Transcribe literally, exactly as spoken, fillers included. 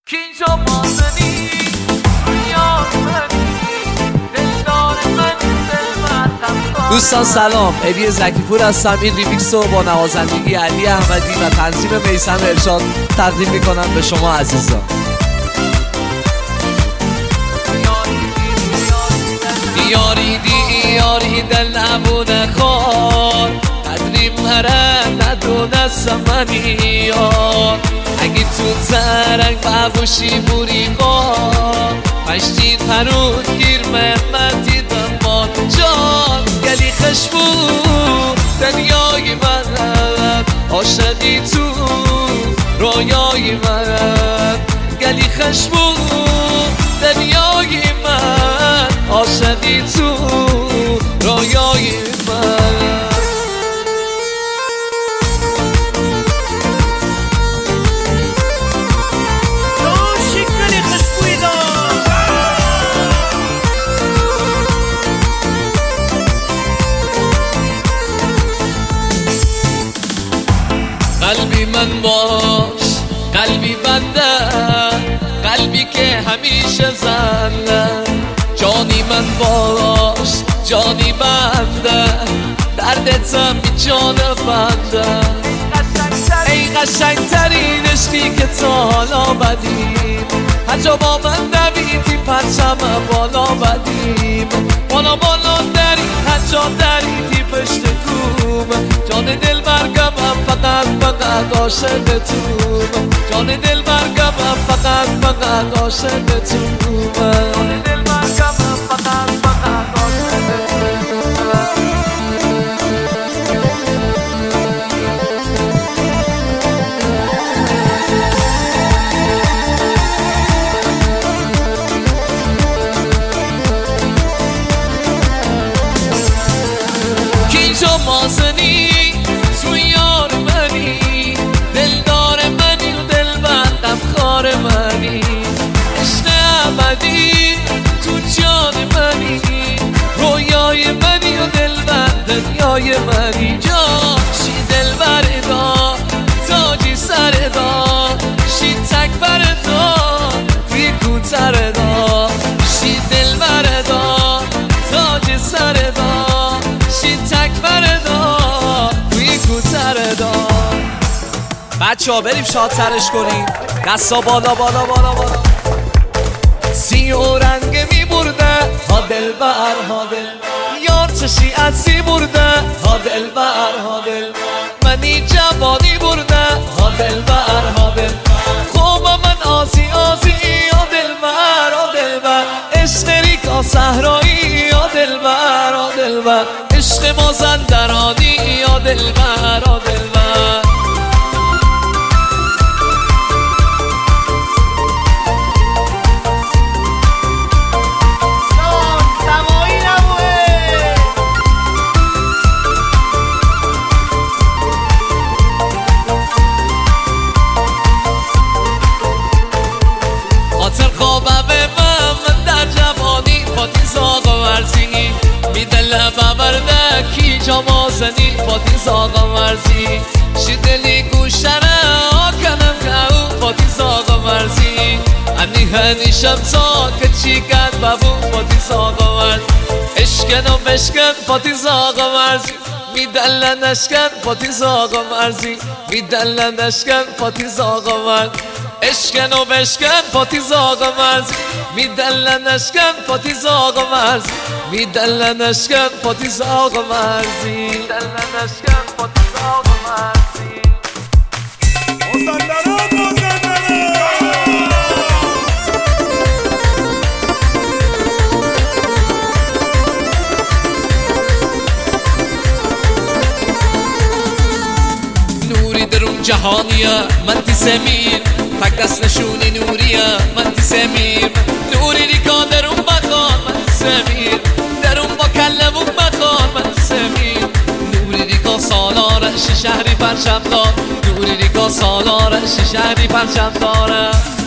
کینجا مازنی یار منی دلدار منی دلبرم. دوستان سلام، الی زکیپور هستم. این ریمیکس رو با نوازندگی علی احمدی و تنظیم میثم ارشاد تقدیم میکنم به شما عزیزان. یاری دی یاری دل نبونه خار قدری مره ندونستم منی یار اگه تو ترنگ ببوشی بوری خار پشتی پرود گیر مهمتی دنبال جان گلی خشبو دنیای من عاشقی تو رویای من گلی خشبو دنیای من عاشقی تو رویای من. قلبی من باش قلبی بنده قلبی که همیشه زنده جانی من باش جانی بنده دردتم بی جان بنده ای قشنگ ترین عشقی که تا حالا بدیم هر جا با من دویدی پرچم بالا بدیم بالا بالا دری هر جا دریدی پشت کوم جان دل برگمم فقط فقط عاشقتون جان دل برگمم فقط فقط عاشقتون جان دل برگمم فقط فقط عاشقتون. کینجا مازنی تو یار منی دلدار منی و دلبندم خار منی عشق ابدی تو جان منی رویای منی و دلبند دنیای منی جان شی دلبر دار تاجی سر دار شی تکبر دار توی کوتر دار شی دلبر دار تاجی سر دار شی تکبر دار توی کوتر دار. بچه ها بریم شادترش کنیم دستا بالا بالا بالا بالا. سی و رنگ می برده ها دل بر ها دل یار چشی عطی برده ها دل بر ها دل منی جوانی برده ها دل بر ها دل خوبا من آزی آزی ها دل بر ها دل بر عشق ریکا صحرایی ها دل بر ها دل بر عشق مازندرانی ها دل بر ها دل بر. خاطر خوابم من من در جوانی پاتی زاغ و ورزی میدل ببرده کینجا مازنی پاتی زاغ و ورزی شی دلی گوشنه آکنم که او پاتی زاغ و ورزی انی هنیشم تا که چی کن ببو پاتی زاغ و ورزی اشکن و بشکن پاتی زاغ و ورزی میدلن اشکن پاتی زاغ و ورزی میدلن اشکن پاتی زاغ و ورزی اشکن و بشکن پاتی زاغ و مرزی میدلن اشکن پاتی زاغ و مرزی میدلن اشکن پاتی زاغ و مرزی میدلن اشکن پاتی زاغ و مرزی. مازندران مازندران نوری درون جهانیه من تی سمیر تک دست نشونی نوریه من تی سمیر نوری ریکا درون بخان من تی سمیر درون با کلمون بخان من تی سمیر نوری ریکا سالاره شی شهری پرچم دار نوری ریکا سالاره شی شهری پرچم داره.